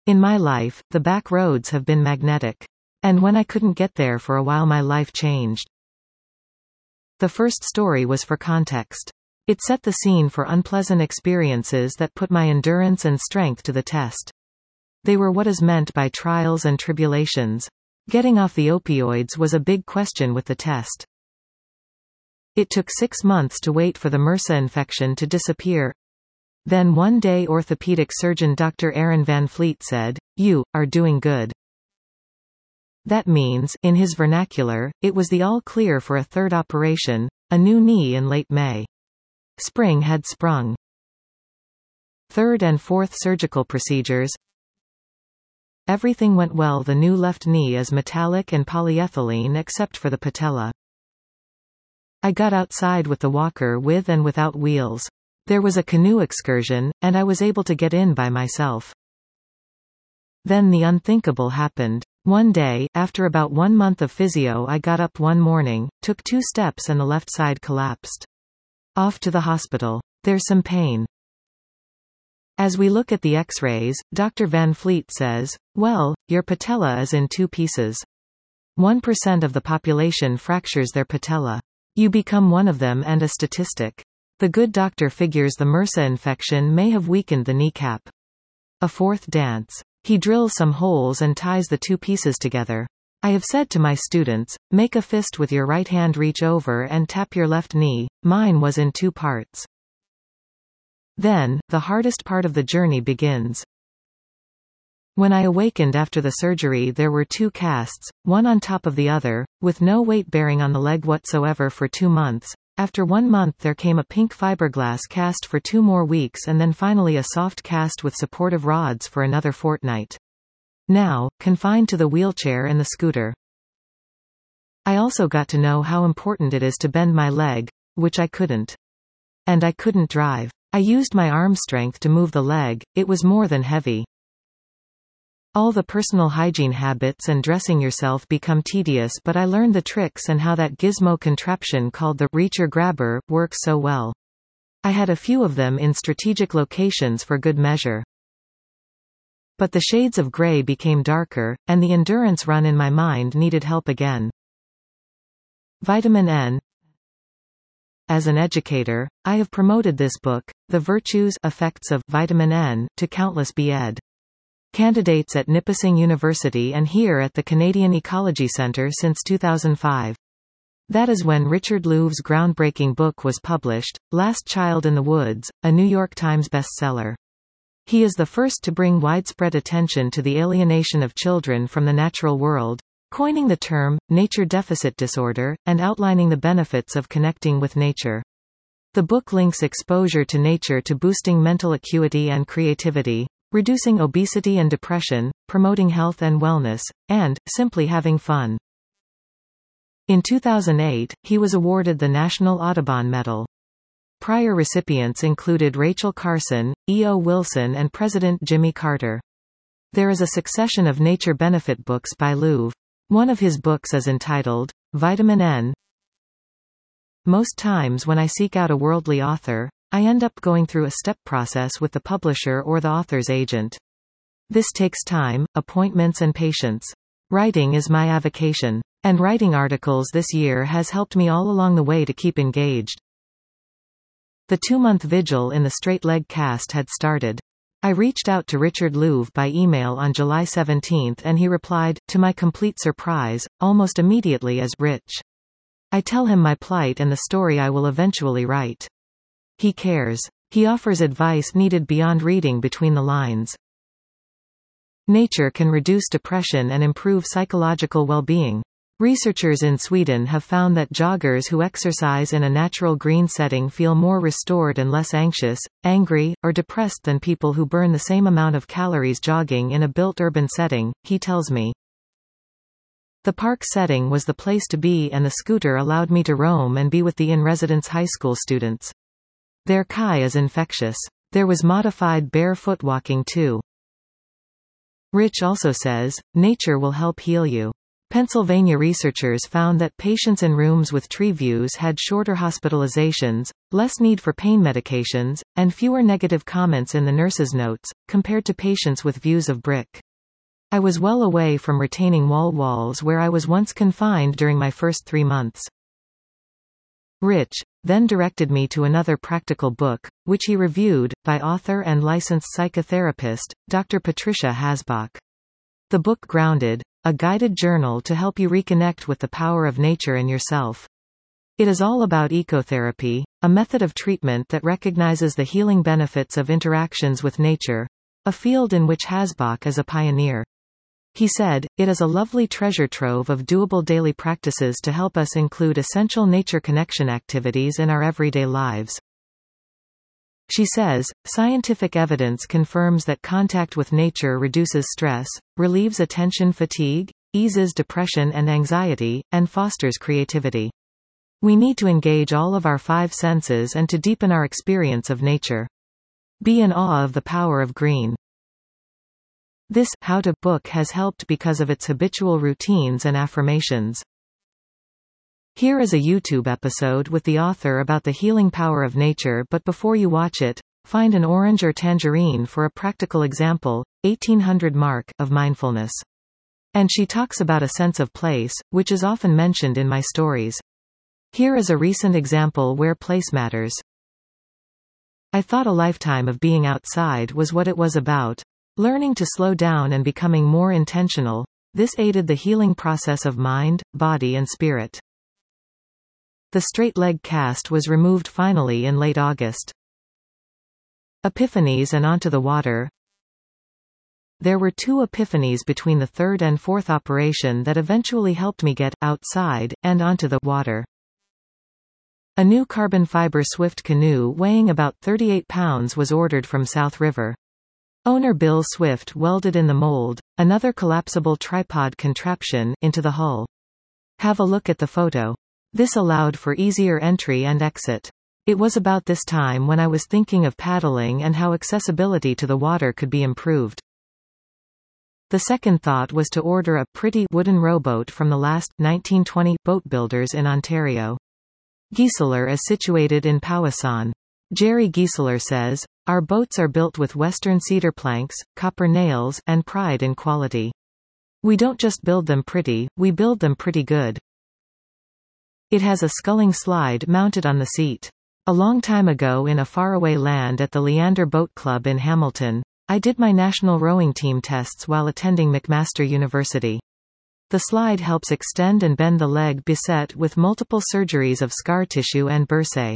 In my life, the back roads have been magnetic. And when I couldn't get there for a while, my life changed. The first story was for context. It set the scene for unpleasant experiences that put my endurance and strength to the test. They were what is meant by trials and tribulations. Getting off the opioids was a big question with the test. It took 6 months to wait for the MRSA infection to disappear. Then one day orthopedic surgeon Dr. Aaron Van Fleet said, "You are doing good." That means, in his vernacular, it was the all clear for a third operation, a new knee in late May. Spring had sprung. Third and fourth surgical procedures. Everything went well. The new left knee is metallic and polyethylene except for the patella. I got outside with the walker with and without wheels. There was a canoe excursion, and I was able to get in by myself. Then the unthinkable happened. One day, after about 1 month of physio, I got up one morning, took 2 steps and the left side collapsed. Off to the hospital. There's some pain. As we look at the x-rays, Dr. Van Fleet says, "Well, your patella is in 2 pieces. 1% of the population fractures their patella. You become one of them and a statistic. The good doctor figures the MRSA infection may have weakened the kneecap." A fourth dance. He drills some holes and ties the 2 pieces together. I have said to my students, make a fist with your right hand, reach over and tap your left knee. Mine was in 2 parts. Then, the hardest part of the journey begins. When I awakened after the surgery, there were 2 casts, one on top of the other, with no weight bearing on the leg whatsoever for 2 months. After 1 month there came a pink fiberglass cast for 2 more weeks, and then finally a soft cast with supportive rods for another fortnight. Now, confined to the wheelchair and the scooter. I also got to know how important it is to bend my leg, which I couldn't. And I couldn't drive. I used my arm strength to move the leg, it was more than heavy. All the personal hygiene habits and dressing yourself become tedious, but I learned the tricks and how that gizmo contraption called the reacher grabber works so well. I had a few of them in strategic locations for good measure. But the shades of gray became darker, and the endurance run in my mind needed help again. Vitamin N. As an educator, I have promoted this book, The Virtues Effects of Vitamin N, to countless B.Ed. candidates at Nipissing University and here at the Canadian Ecology Centre since 2005. That is when Richard Louve's groundbreaking book was published, Last Child in the Woods, a New York Times bestseller. He is the first to bring widespread attention to the alienation of children from the natural world, coining the term, nature deficit disorder, and outlining the benefits of connecting with nature. The book links exposure to nature to boosting mental acuity and creativity, reducing obesity and depression, promoting health and wellness, and simply having fun. In 2008, he was awarded the National Audubon Medal. Prior recipients included Rachel Carson, E.O. Wilson and President Jimmy Carter. There is a succession of nature benefit books by Louve. One of his books is entitled, Vitamin N. Most times when I seek out a worldly author, I end up going through a step process with the publisher or the author's agent. This takes time, appointments and patience. Writing is my avocation. And writing articles this year has helped me all along the way to keep engaged. The 2-month vigil in the straight leg cast had started. I reached out to Richard Louve by email on July 17 and he replied, to my complete surprise, almost immediately as, Rich. I tell him my plight and the story I will eventually write. He cares. He offers advice needed beyond reading between the lines. Nature can reduce depression and improve psychological well-being. Researchers in Sweden have found that joggers who exercise in a natural green setting feel more restored and less anxious, angry, or depressed than people who burn the same amount of calories jogging in a built urban setting, he tells me. The park setting was the place to be and the scooter allowed me to roam and be with the in-residence high school students. Their Kai is infectious. There was modified barefoot walking too. Rich also says, nature will help heal you. Pennsylvania researchers found that patients in rooms with tree views had shorter hospitalizations, less need for pain medications, and fewer negative comments in the nurse's notes, compared to patients with views of brick. I was well away from retaining wall walls where I was once confined during my first 3 months. Rich then directed me to another practical book, which he reviewed, by author and licensed psychotherapist, Dr. Patricia Hasbach. The book Grounded, a guided journal to help you reconnect with the power of nature and yourself. It is all about ecotherapy, a method of treatment that recognizes the healing benefits of interactions with nature, a field in which Hasbach is a pioneer. He said, "It is a lovely treasure trove of doable daily practices to help us include essential nature connection activities in our everyday lives." She says, scientific evidence confirms that contact with nature reduces stress, relieves attention fatigue, eases depression and anxiety, and fosters creativity. We need to engage all of our 5 senses and to deepen our experience of nature. Be in awe of the power of green. This How to book has helped because of its habitual routines and affirmations. Here is a YouTube episode with the author about the healing power of nature, but before you watch it, find an orange or tangerine for a practical example, 1800 mark, of mindfulness. And she talks about a sense of place, which is often mentioned in my stories. Here is a recent example where place matters. I thought a lifetime of being outside was what it was about. Learning to slow down and becoming more intentional, this aided the healing process of mind, body and spirit. The straight leg cast was removed finally in late August. Epiphanies and onto the water. There were 2 epiphanies between the 3rd and 4th operation that eventually helped me get outside and onto the water. A new carbon fiber Swift canoe weighing about 38 pounds was ordered from South River. Owner Bill Swift welded in the mold, another collapsible tripod contraption, into the hull. Have a look at the photo. This allowed for easier entry and exit. It was about this time when I was thinking of paddling and how accessibility to the water could be improved. The second thought was to order a pretty wooden rowboat from the last 1920 boat builders in Ontario. Gieseler is situated in Powassan. Jerry Gieseler says, "Our boats are built with Western cedar planks, copper nails, and pride in quality. We don't just build them pretty, we build them pretty good." It has a sculling slide mounted on the seat. A long time ago in a faraway land at the Leander Boat Club in Hamilton, I did my national rowing team tests while attending McMaster University. The slide helps extend and bend the leg beset with multiple surgeries of scar tissue and bursae.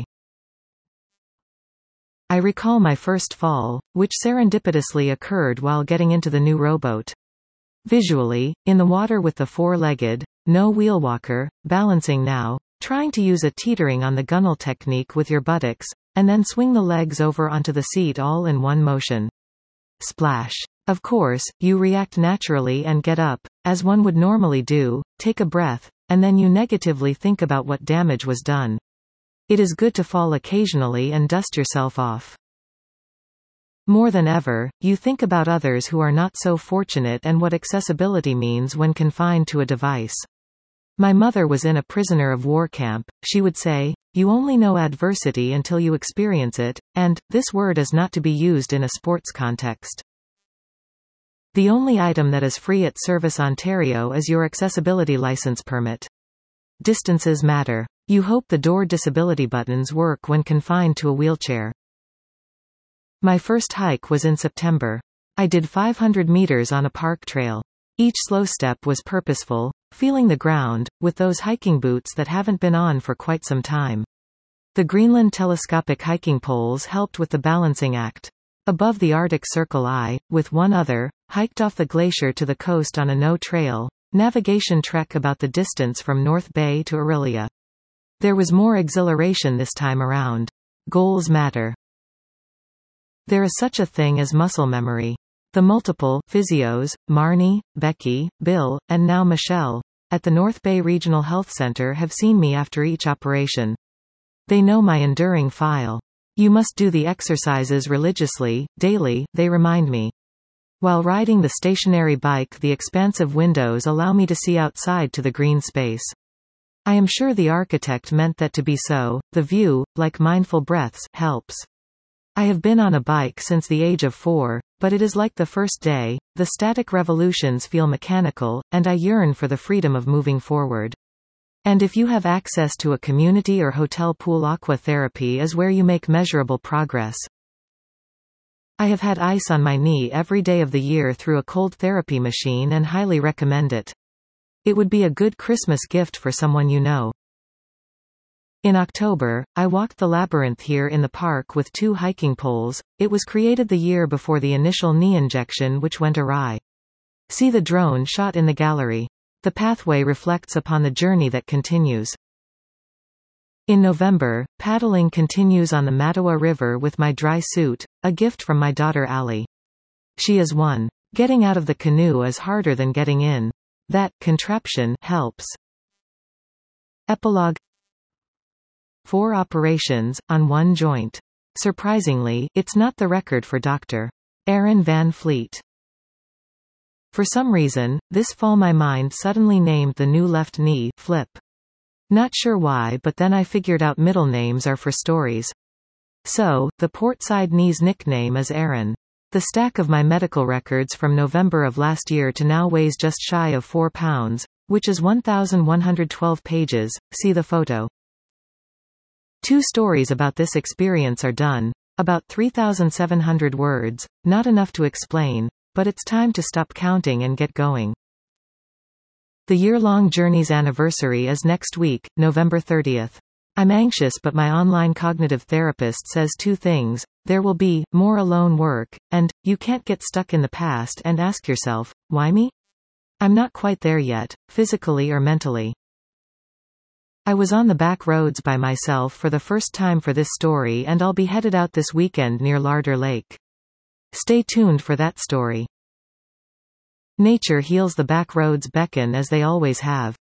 I recall my first fall, which serendipitously occurred while getting into the new rowboat. Visually, in the water with the 4-legged, no wheelwalker, balancing now, trying to use a teetering on the gunnel technique with your buttocks, and then swing the legs over onto the seat all in one motion. Splash. Of course, you react naturally and get up, as one would normally do, take a breath, and then you negatively think about what damage was done. It is good to fall occasionally and dust yourself off. More than ever, you think about others who are not so fortunate and what accessibility means when confined to a device. My mother was in a prisoner of war camp. She would say, "You only know adversity until you experience it," and this word is not to be used in a sports context. The only item that is free at Service Ontario is your accessibility license permit. Distances matter. You hope the door disability buttons work when confined to a wheelchair. My first hike was in September. I did 500 meters on a park trail. Each slow step was purposeful, feeling the ground, with those hiking boots that haven't been on for quite some time. The Greenland telescopic hiking poles helped with the balancing act. Above the Arctic Circle I, with one other, hiked off the glacier to the coast on a no-trail, navigation trek about the distance from North Bay to Orillia. There was more exhilaration this time around. Goals matter. There is such a thing as muscle memory. The multiple physios, Marnie, Becky, Bill, and now Michelle, at the North Bay Regional Health Center have seen me after each operation. They know my enduring file. "You must do the exercises religiously, daily," they remind me. While riding the stationary bike, the expansive windows allow me to see outside to the green space. I am sure the architect meant that to be so. The view, like mindful breaths, helps. I have been on a bike since the age of 4, but it is like the first day. The static revolutions feel mechanical, and I yearn for the freedom of moving forward. And if you have access to a community or hotel pool, aqua therapy is where you make measurable progress. I have had ice on my knee every day of the year through a cold therapy machine and highly recommend it. It would be a good Christmas gift for someone you know. In October, I walked the labyrinth here in the park with 2 hiking poles. It was created the year before the initial knee injection, which went awry. See the drone shot in the gallery. The pathway reflects upon the journey that continues. In November, paddling continues on the Mattawa River with my dry suit, a gift from my daughter Allie. She is one. Getting out of the canoe is harder than getting in. That contraption helps. Epilogue. 4 operations, on 1 joint. Surprisingly, it's not the record for Dr. Aaron Van Fleet. For some reason, this fall my mind suddenly named the new left knee, Flip. Not sure why, but then I figured out middle names are for stories. So, the portside knee's nickname is Aaron. The stack of my medical records from November of last year to now weighs just shy of 4 pounds, which is 1,112 pages, see the photo. 2 stories about this experience are done. About 3,700 words, not enough to explain, but it's time to stop counting and get going. The year-long journey's anniversary is next week, November 30th. I'm anxious, but my online cognitive therapist says 2 things. There will be more alone work, and you can't get stuck in the past and ask yourself, why me? I'm not quite there yet, physically or mentally. I was on the back roads by myself for the first time for this story, and I'll be headed out this weekend near Larder Lake. Stay tuned for that story. Nature heals, the back roads beckon as they always have.